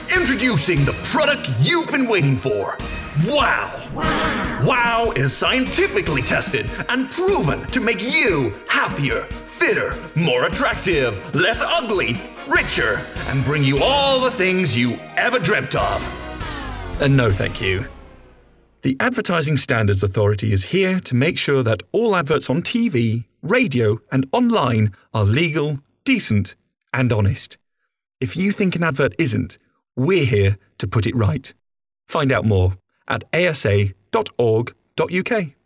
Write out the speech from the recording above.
Introducing the product you've been waiting for. Wow! Wow is scientifically tested and proven to make you happier, fitter, more attractive, less ugly, richer, and bring you all the things you ever dreamt of. And no thank you. The Advertising Standards Authority is here to make sure that all adverts on TV, radio, and online are legal, decent, and honest. If you think an advert isn't, we're here to put it right. Find out more at asa.org.uk.